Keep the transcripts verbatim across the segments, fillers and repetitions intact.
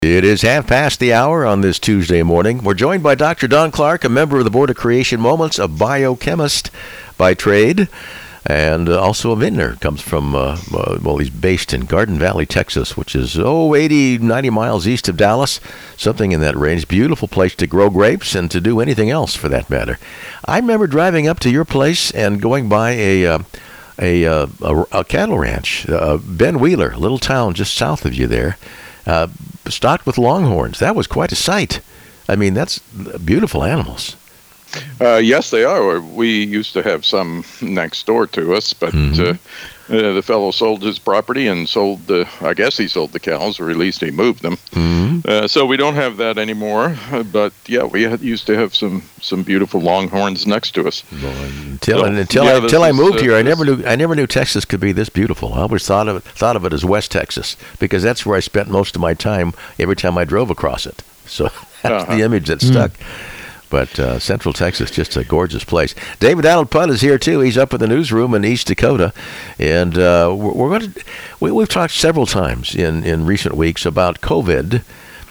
It is half past the hour on this Tuesday morning. We're joined by Doctor Don Clark, a member of the Board of Creation Moments, a biochemist by trade, and uh, also a vintner. Comes from, uh, uh, well, he's based in Garden Valley, Texas, which is, oh, eighty, ninety miles east of Dallas, something in that range. Beautiful place to grow grapes and to do anything else, for that matter. I remember driving up to your place and going by a... Uh, A, uh, a, a cattle ranch, uh, Ben Wheeler, a little town just south of you there, uh, stocked with longhorns. That was quite a sight. I mean, that's beautiful animals. Uh, yes, they are. We used to have some next door to us, but mm-hmm. uh, uh, the fellow sold his property and sold the, I guess he sold the cows, or at least he moved them. Mm-hmm. Uh, so we don't have that anymore. Uh, but yeah, we had, used to have some, some beautiful longhorns next to us. Well, until so, until, yeah, I, until is, I moved uh, here, I never knew I never knew Texas could be this beautiful. I always thought of it, thought of it as West Texas, because that's where I spent most of my time every time I drove across it. So that's uh-huh. the image that stuck. Mm. But uh, Central Texas, just a gorgeous place. David Allen Putt is here too. He's up in the newsroom in East Dakota, and uh, we're, we're going to. We, we've talked several times in, in recent weeks about COVID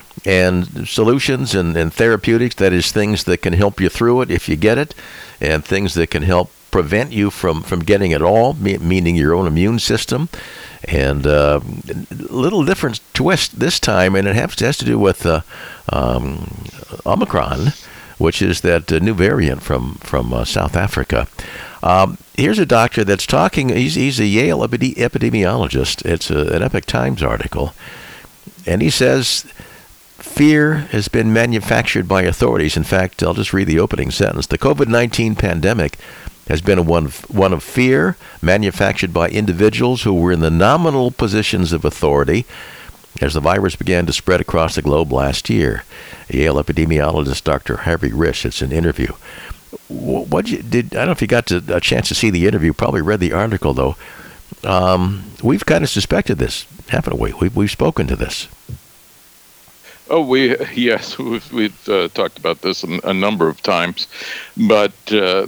and solutions and, and therapeutics. That is, things that can help you through it if you get it, and things that can help prevent you from, from getting it all, me- meaning your own immune system. And uh, little different twist this time, and it has, has to do with uh, um, Omicron, which is that uh, new variant from from uh, South Africa. Um, here's a doctor that's talking. He's, he's a Yale epide- epidemiologist. It's a, an Epoch Times article, and he says fear has been manufactured by authorities. In fact, I'll just read the opening sentence. The COVID nineteen pandemic has been a one of, one of fear manufactured by individuals who were in the nominal positions of authority as the virus began to spread across the globe last year. Yale epidemiologist Doctor Harvey Risch. It's an interview. What you did? I don't know if you got to, a chance to see the interview. Probably read the article though. Um, we've kind of suspected this, haven't we? We've we've spoken to this. Oh, we yes, we've, we've uh, talked about this a, a number of times, but uh,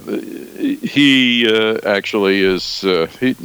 he uh, actually is. Uh, he,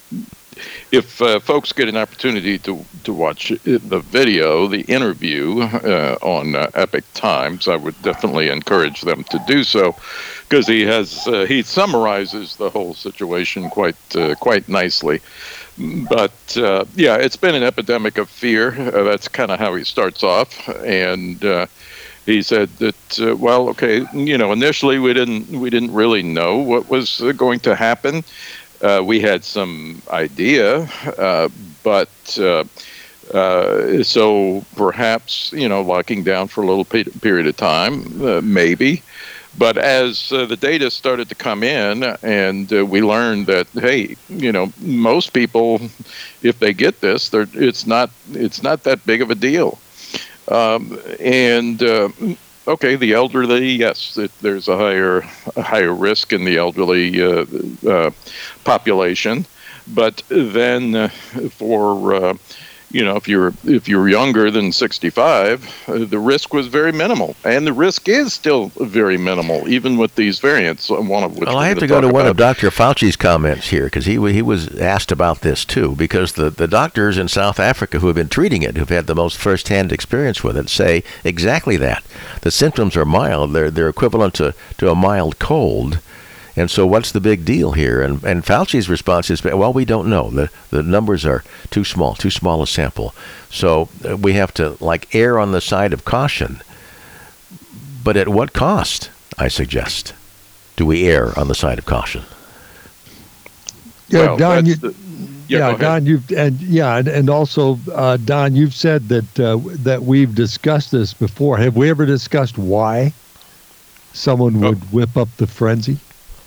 If uh, folks get an opportunity to, to watch the video, the interview uh, on uh, Epoch Times, I would definitely encourage them to do so, because he has uh, he summarizes the whole situation quite uh, quite nicely. But uh, yeah, it's been an epidemic of fear. Uh, that's kind of how he starts off, and uh, he said that uh, well, okay, you know, initially we didn't we didn't really know what was uh, going to happen. Uh, we had some idea, uh, but uh, uh, so perhaps, you know, locking down for a little pe- period of time, uh, maybe. But as uh, the data started to come in and uh, we learned that, hey, you know, most people, if they get this, they're, it's not it's not that big of a deal. Um, and uh, Okay, the elderly, yes, it, there's a higher a higher risk in the elderly uh, uh, population, but then uh, for uh, you know, if you're if you're younger than sixty-five, uh, the risk was very minimal, and the risk is still very minimal, even with these variants. One of which well, I have to go to one about. of Doctor Fauci's comments here, because he he was asked about this too, because the, the doctors in South Africa who have been treating it, who've had the most firsthand experience with it, say exactly that. The symptoms are mild; they're they're equivalent to, to a mild cold. And so what's the big deal here? And and Fauci's response is, well, we don't know. The the numbers are too small, too small a sample. So uh, we have to, like, err on the side of caution. But at what cost, I suggest, do we err on the side of caution? Yeah, well, Don, you, the, yeah, yeah Don, you've, and yeah, and, and also, uh, Don, you've said that uh, that we've discussed this before. Have we ever discussed why someone would oh. whip up the frenzy?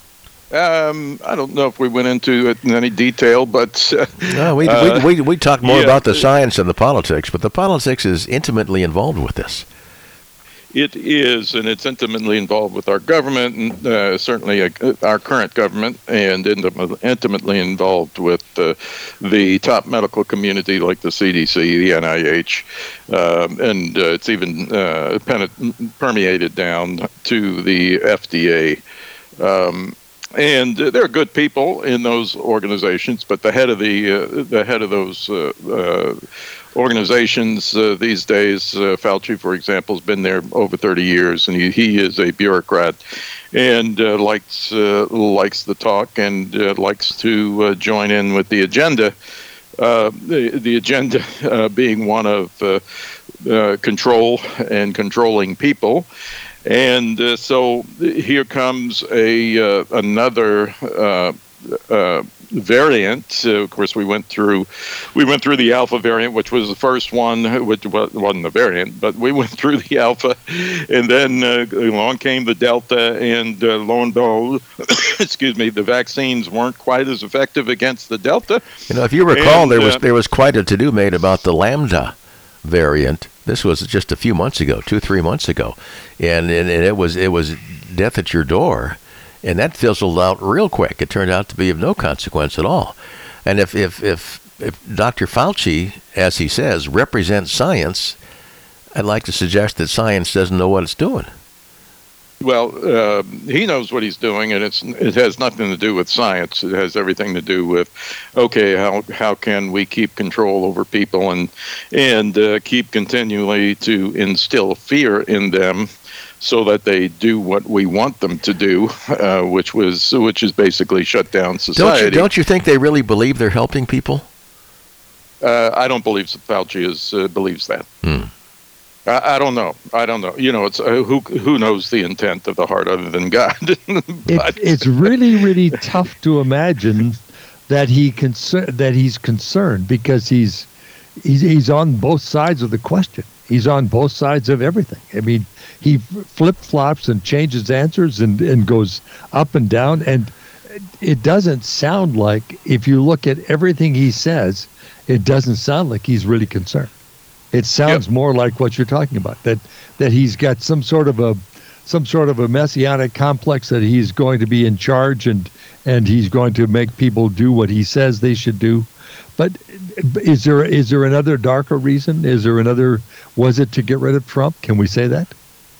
Um, I don't know if we went into it in any detail, but uh, no, we, uh, we we we talked more yeah, about the science and the politics, but the politics is intimately involved with this. It is, and it's intimately involved with our government, and uh, certainly uh, our current government, and intimately involved with uh, the top medical community like the C D C, the N I H, um, and uh, it's even uh, permeated down to the F D A. Um, And uh, there are good people in those organizations, but the head of the uh, the head of those uh, uh, organizations uh, these days. Uh, Fauci, for example, has been there over thirty years, and he, he is a bureaucrat and uh, likes uh, likes the talk and uh, likes to uh, join in with the agenda. Uh, the, the agenda uh, being one of uh, uh, control and controlling people. And uh, so here comes a uh, another uh, uh, variant. Uh, of course, we went through we went through the Alpha variant, which was the first one, which wasn't a variant, but we went through the Alpha, and then uh, along came the Delta, and uh, lo and behold, excuse me, the vaccines weren't quite as effective against the Delta. You know, if you recall, and, there was uh, there was quite a to-do made about the Lambda variant. This was just a few months ago, two, three months ago, and, and, and it was it was death at your door, and that fizzled out real quick. It turned out to be of no consequence at all. And if if if, if Doctor Fauci, as he says, represents science, I'd like to suggest that science doesn't know what it's doing. Well, uh, he knows what he's doing, and it's it has nothing to do with science. It has everything to do with, okay, how how can we keep control over people and and uh, keep continually to instill fear in them, so that they do what we want them to do, uh, which was which is basically shut down society. Don't you, don't you think they really believe they're helping people? Uh, I don't believe Fauci is uh, believes that. Hmm. I, I don't know. I don't know. You know, it's uh, who who knows the intent of the heart other than God. it, it's really, really tough to imagine that he concer- that he's concerned, because he's he's he's on both sides of the question. He's on both sides of everything. I mean, he flip flops and changes answers and, and goes up and down, and it doesn't sound like, if you look at everything he says, it doesn't sound like he's really concerned. It sounds yep. more like what you're talking about, that that he's got some sort of a some sort of a messianic complex, that he's going to be in charge and and he's going to make people do what he says they should do. But is there is there another darker reason? Is there another? Was it to get rid of Trump? Can we say that?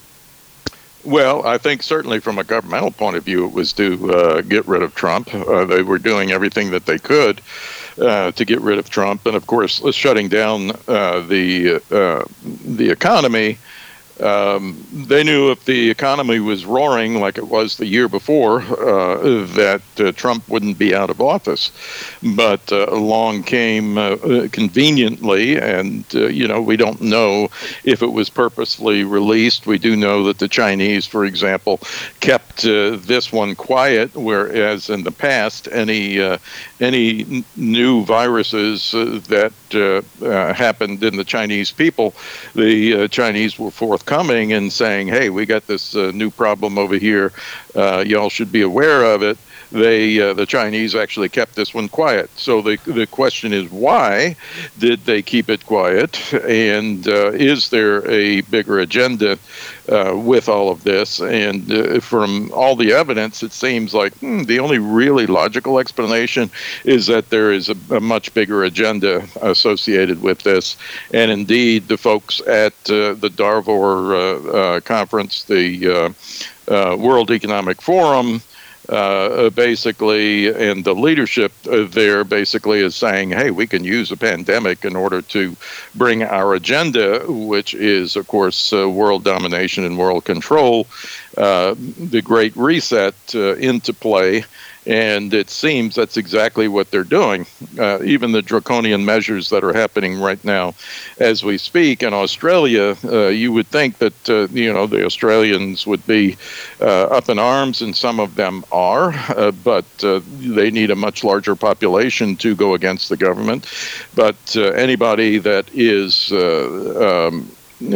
Well, I think certainly from a governmental point of view, it was to uh, get rid of Trump. Uh, they were doing everything that they could uh, to get rid of Trump, and of course, shutting down uh, the uh, the economy. Um, they knew if the economy was roaring like it was the year before, uh, that uh, Trump wouldn't be out of office. But uh, along came uh, conveniently, and, uh, you know, we don't know if it was purposely released. We do know that the Chinese, for example, kept uh, this one quiet, whereas in the past, any uh, any n- new viruses uh, that uh, uh, happened in the Chinese people, the uh, Chinese were forthcoming and saying, hey, we got this uh, new problem over here. Uh, y'all should be aware of it. They, uh, the Chinese actually kept this one quiet. So the the question is, why did they keep it quiet? And uh, is there a bigger agenda uh, with all of this? And uh, from all the evidence, it seems like hmm, the only really logical explanation is that there is a, a much bigger agenda associated with this. And indeed, the folks at uh, the Darfur uh, uh, conference, the uh, uh, World Economic Forum, Uh, basically, and the leadership uh, there basically is saying, hey, we can use a pandemic in order to bring our agenda, which is, of course, uh, world domination and world control, uh, the Great Reset, uh, into play. And it seems that's exactly what they're doing. Uh, even the draconian measures that are happening right now as we speak in Australia, uh, you would think that, uh, you know, the Australians would be uh, up in arms, and some of them are, uh, but uh, they need a much larger population to go against the government. But uh, anybody that is uh, um,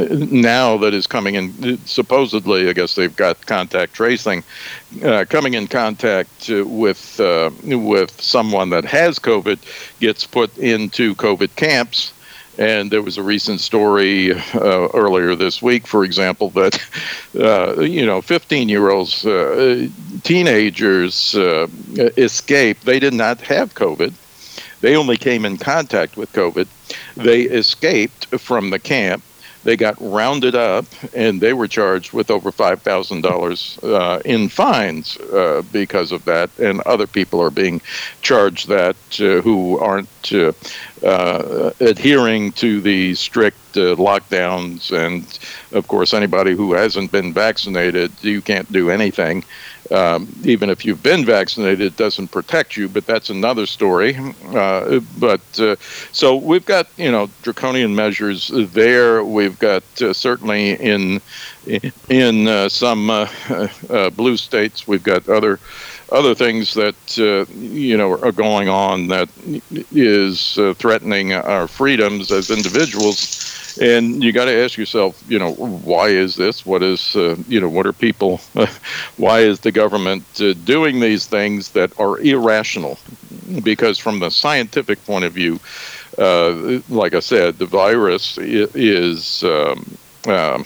now that is coming in, supposedly, I guess they've got contact tracing, uh, coming in contact uh, with uh, with someone that has COVID, gets put into COVID camps. And there was a recent story uh, earlier this week, for example, that, uh, you know, fifteen-year-olds, uh, teenagers uh, escaped. They did not have COVID. They only came in contact with COVID. They escaped from the camp. They got rounded up, and they were charged with over five thousand dollars uh, in fines uh, because of that. And other people are being charged that uh, who aren't uh, uh, adhering to the strict uh, lockdowns. And, of course, anybody who hasn't been vaccinated, you can't do anything. Um, even if you've been vaccinated, it doesn't protect you, but that's another story. Uh, but uh, so we've got, you know, draconian measures there. We've got uh, certainly in in uh, some uh, uh, blue states, we've got other other things that uh, you know are going on that is uh, threatening our freedoms as individuals. And you got to ask yourself, you know, why is this? What is, uh, you know, what are people, uh, why is the government uh, doing these things that are irrational? Because from the scientific point of view, uh, like I said, the virus is um, uh,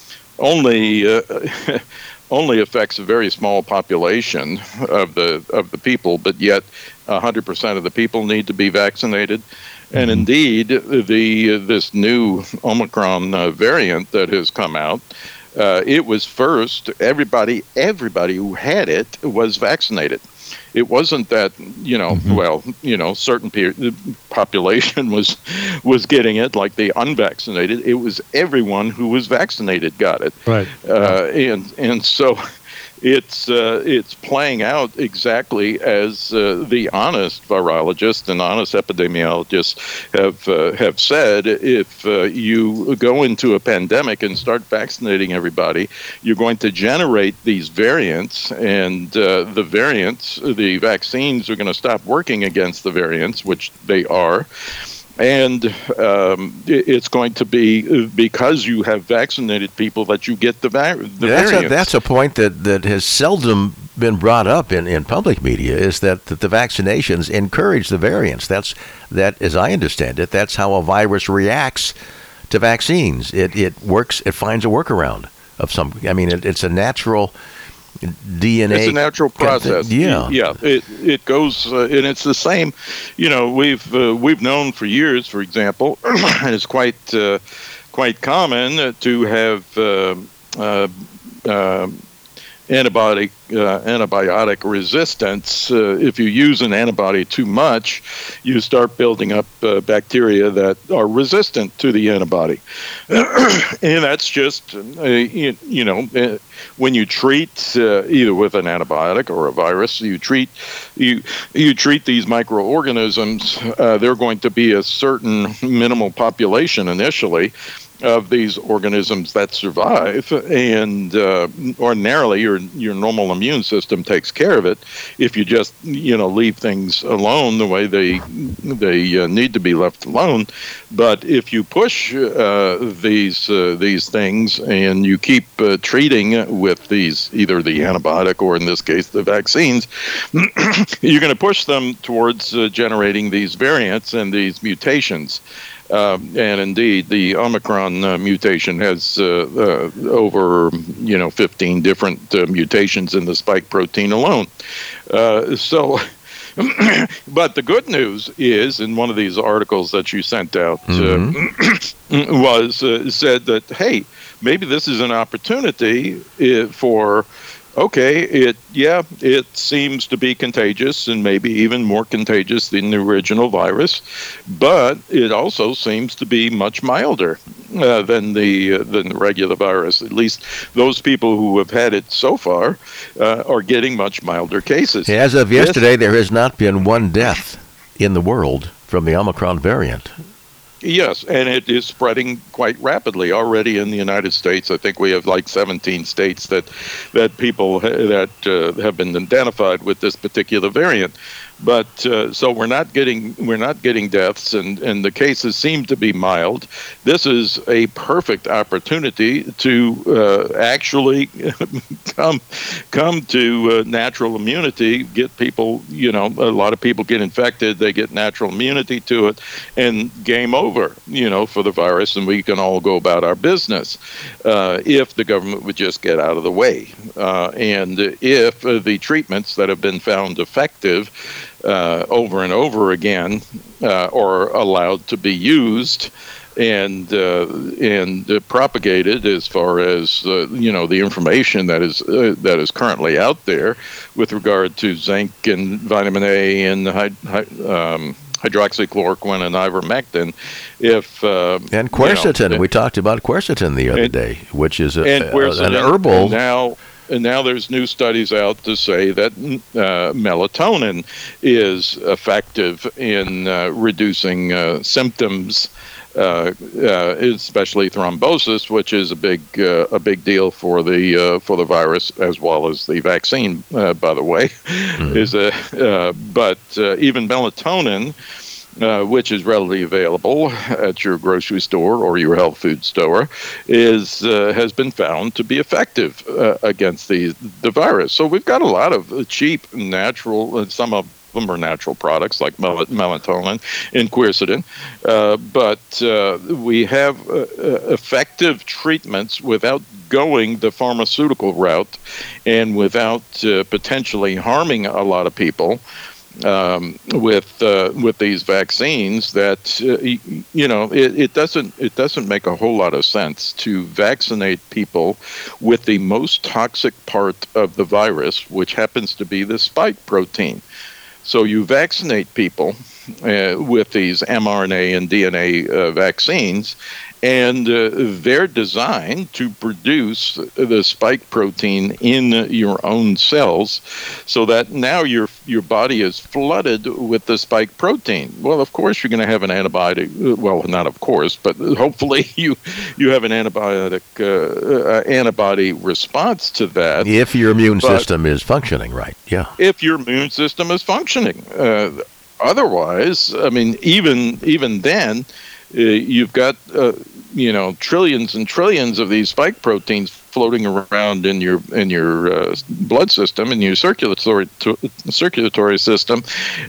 only uh, only affects a very small population of the of the people, but yet one hundred percent of the people need to be vaccinated. And indeed, the this new Omicron uh, variant that has come out, uh, it was first, everybody, everybody who had it was vaccinated. It wasn't that, you know, mm-hmm. well, you know, certain pe- population was was getting it, like the unvaccinated. It was everyone who was vaccinated got it. Right. Uh, and, and so... It's uh, it's playing out exactly as uh, the honest virologists and honest epidemiologists have uh, have said. If uh, you go into a pandemic and start vaccinating everybody, you're going to generate these variants, and uh, the variants, the vaccines are going to stop working against the variants, which they are. And um, it's going to be because you have vaccinated people that you get the, va- the that's variants. A, that's a point that, that has seldom been brought up in, in public media, is that, that the vaccinations encourage the variants. That's that, as I understand it, that's how a virus reacts to vaccines. It it works. It finds a workaround of some. I mean, it, it's a natural D N A. It's a natural process. Yeah, yeah. It it goes, uh, and it's the same. You know, we've uh, we've known for years, for example, and it's quite uh, quite common to have uh, uh, uh, antibiotic uh, antibiotic resistance. Uh, if you use an antibody too much, you start building up uh, bacteria that are resistant to the antibody, and that's just uh, you, you know uh, when you treat uh, either with an antibiotic or a virus, you treat you you treat these microorganisms. Uh, they're going to be a certain minimal population initially of these organisms that survive, and uh, ordinarily your your normal immune system takes care of it if you just you know leave things alone the way they they uh, need to be left alone. But if you push uh, these uh, these things and you keep uh, treating with these, either the antibiotic or in this case the vaccines, you're going to push them towards uh, generating these variants and these mutations. Uh, and indeed, the Omicron uh, mutation has uh, uh, over, you know, fifteen different uh, mutations in the spike protein alone. Uh, so, but the good news is, in one of these articles that you sent out, mm-hmm. uh, was uh, said that, hey, maybe this is an opportunity uh, for. Okay, it yeah, it seems to be contagious and maybe even more contagious than the original virus, but it also seems to be much milder uh, than the uh, than the regular virus. At least those people who have had it so far uh, are getting much milder cases. As of yesterday, there has not been one death in the world from the Omicron variant. Yes, and it is spreading quite rapidly already in the United States. I think we have like seventeen states that that people ha- that uh, have been identified with this particular variant. But uh, so we're not getting we're not getting deaths, and, and the cases seem to be mild. This is a perfect opportunity to uh, actually come come to uh, natural immunity. Get people, you know, a lot of people get infected, they get natural immunity to it, and game over, you know, for the virus, and we can all go about our business uh, if the government would just get out of the way, uh, and if uh, the treatments that have been found effective Uh, over and over again, uh, or allowed to be used and uh, and uh, propagated as far as uh, you know the information that is uh, that is currently out there with regard to zinc and vitamin A and hy- hy- um, hydroxychloroquine and ivermectin. If uh, and quercetin, you know, we talked about quercetin the other and, day, which is a, and a, an herbal. And now, and now there's new studies out to say that uh, melatonin is effective in uh, reducing uh, symptoms. Uh, uh, especially thrombosis, which is a big uh, a big deal for the uh, for the virus as well as the vaccine. Uh, by the way, mm-hmm. is a uh, but uh, even melatonin, uh, which is readily available at your grocery store or your health food store, is uh, has been found to be effective uh, against the the virus. So we've got a lot of cheap, natural, and some of them are natural products like mel- melatonin and quercetin, uh, but uh, we have uh, effective treatments without going the pharmaceutical route and without uh, potentially harming a lot of people um, with uh, with these vaccines. That uh, you, you know it, it doesn't it doesn't make a whole lot of sense to vaccinate people with the most toxic part of the virus, which happens to be the spike protein. So you vaccinate people uh, with these mRNA and D N A uh, vaccines, and uh, they're designed to produce the spike protein in your own cells, so that now your your body is flooded with the spike protein. Well, of course you're going to have an antibiotic. Well, not of course, but hopefully you you have an antibiotic uh, uh, antibody response to that. If your immune but system is functioning right, yeah. If your immune system is functioning, uh, otherwise, I mean, even even then. Uh, you've got, uh, you know, trillions and trillions of these spike proteins floating around in your in your uh, blood system, in your circulatory to, circulatory system,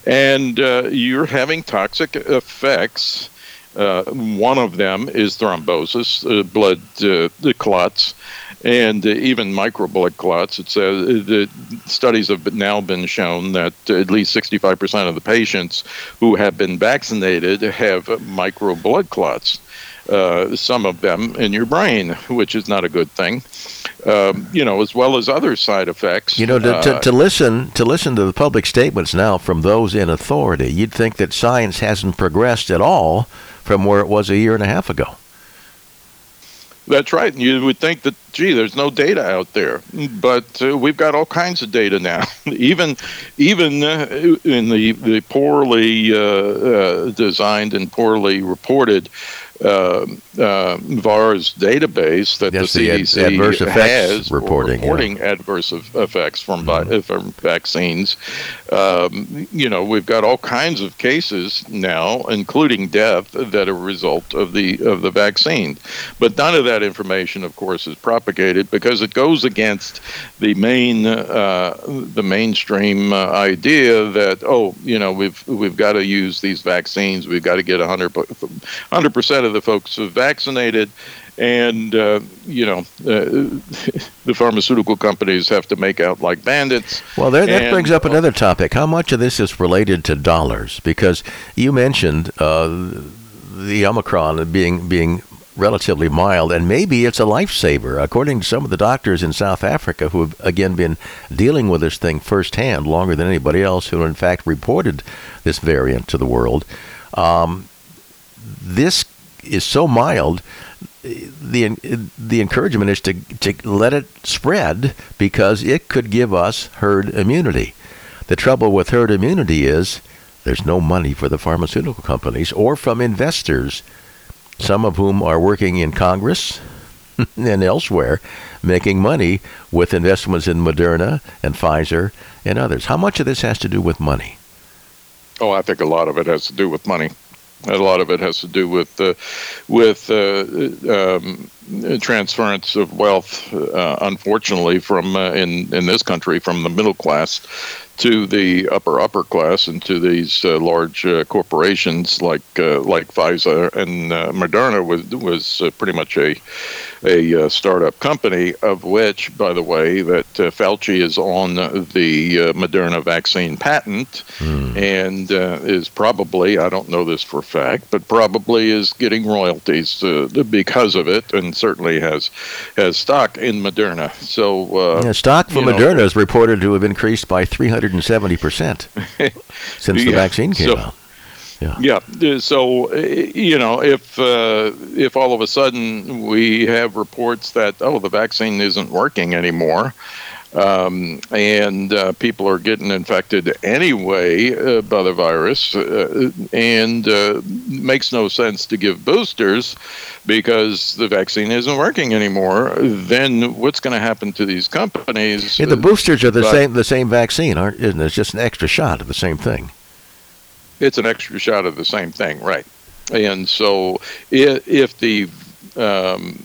and uh, you're having toxic effects. Uh, one of them is thrombosis, uh, blood uh, the clots, and uh, even micro blood clots. It's uh, the studies have now been shown that at least sixty-five percent of the patients who have been vaccinated have micro blood clots. Uh, some of them in your brain, which is not a good thing. Um, you know, as well as other side effects. You know, to, uh, to, to listen to listen to the public statements now from those in authority, you'd think that science hasn't progressed at all from where it was a year and a half ago. That's right. And you would think that, gee, there's no data out there. But uh, we've got all kinds of data now. even even uh, in the, the poorly uh, uh, designed and poorly reported uh, uh, VAERS database that yes, the C D C the ad- adverse effects has reporting, for reporting yeah. adverse effects from, mm-hmm. from vaccines. Um, you know, we've got all kinds of cases now, including death, that are a result of the of the vaccine. But none of that information, of course, is propagated because it goes against the main uh, the mainstream uh, idea that, oh, you know, we've we've got to use these vaccines. We've got to get one hundred percent of the folks vaccinated. And, uh, you know, uh, the pharmaceutical companies have to make out like bandits. Well, there, that and, brings up another topic. How much of this is related to dollars? Because you mentioned uh, the Omicron being being relatively mild, and maybe it's a lifesaver. According to some of the doctors in South Africa who have, again, been dealing with this thing firsthand longer than anybody else, who in fact reported this variant to the world, um, this is so mild. The the encouragement is to to let it spread because it could give us herd immunity. The trouble with herd immunity is there's no money for the pharmaceutical companies or from investors, some of whom are working in Congress and elsewhere, making money with investments in Moderna and Pfizer and others. How much of this has to do with money? Oh, I think a lot of it has to do with money. A lot of it has to do with uh, with uh, um, transference of wealth, uh, unfortunately, from uh, in in this country from the middle class to the upper upper class and to these uh, large uh, corporations like uh, like Pfizer and uh, Moderna was was uh, pretty much a a uh, startup company, of which, by the way, that uh, Fauci is on the uh, Moderna vaccine patent mm. and uh, is probably, I don't know this for a fact, but probably is getting royalties uh, because of it, and certainly has has stock in Moderna. So uh, yeah, stock for Moderna know, is reported to have increased by three hundred seventy percent since the yeah, vaccine came so, out. Yeah. Yeah. So, you know, if uh, if all of a sudden we have reports that, oh, the vaccine isn't working anymore, um, and uh, people are getting infected anyway uh, by the virus, uh, and uh, makes no sense to give boosters because the vaccine isn't working anymore, then what's going to happen to these companies? Yeah, the boosters are the But same the same vaccine, aren't isn't it? It's just an extra shot of the same thing. It's an extra shot of the same thing, right? And so if, if the um,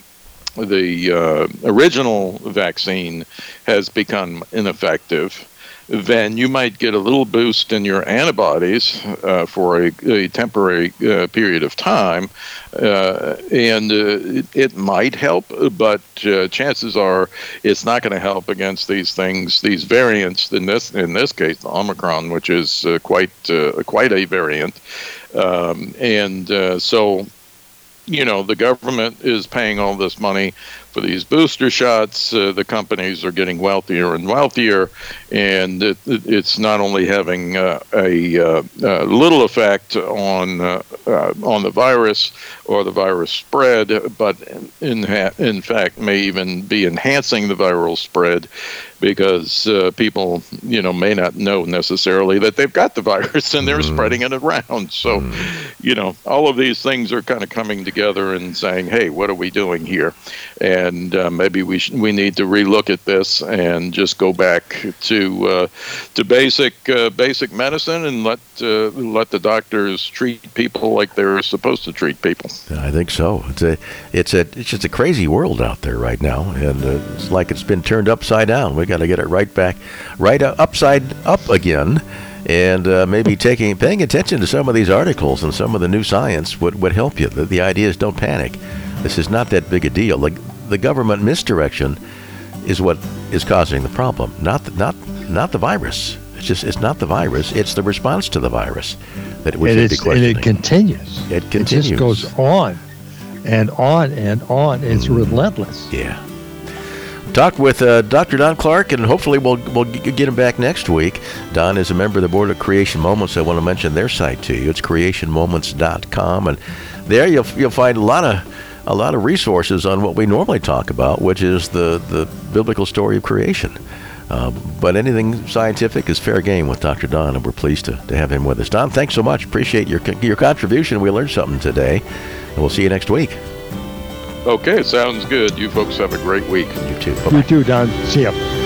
the uh, original vaccine has become ineffective, then you might get a little boost in your antibodies uh, for a, a temporary uh, period of time, uh, and uh, it, it might help, but uh, chances are it's not going to help against these things, these variants. In this, in this case, the Omicron, which is uh, quite uh, quite a variant, um, and uh, so. You know, the government is paying all this money for these booster shots. Uh, the companies are getting wealthier and wealthier, and it, it's not only having uh, a, uh, a little effect on uh, uh, on the virus or the virus spread, but in ha- in fact may even be enhancing the viral spread, because uh, people, you know, may not know necessarily that they've got the virus and they're mm. spreading it around. So, mm. you know, all of these things are kind of coming together and saying, hey, what are we doing here? And uh, maybe we sh- we need to relook at this and just go back to uh, to basic uh, basic medicine and let uh, let the doctors treat people like they're supposed to treat people. I think so. It's a it's a it's just a crazy world out there right now, and uh, it's like it's been turned upside down. We got to get it right back, right uh, upside up again, and uh, maybe taking paying attention to some of these articles and some of the new science would, would help you. The, the idea is don't panic. This is not that big a deal. Like the government misdirection is what is causing the problem, not the, not not the virus. It's just it's not the virus. It's the response to the virus that we should be questioning. And it continues. It continues. It just goes on and on and on. It's mm. relentless. Yeah. Talk with uh, Doctor Don Clark, and hopefully we'll we'll get him back next week. Don is a member of the board of Creation Moments. I want to mention their site to you. It's creation moments dot com, and there you'll you'll find a lot of a lot of resources on what we normally talk about, which is the the biblical story of creation. Uh, but anything scientific is fair game with Doctor Don, and we're pleased to, to have him with us. Don, thanks so much. Appreciate your your contribution. We learned something today, and we'll see you next week. Okay, sounds good. You folks have a great week. You too. Bye-bye. You too, Don. See ya.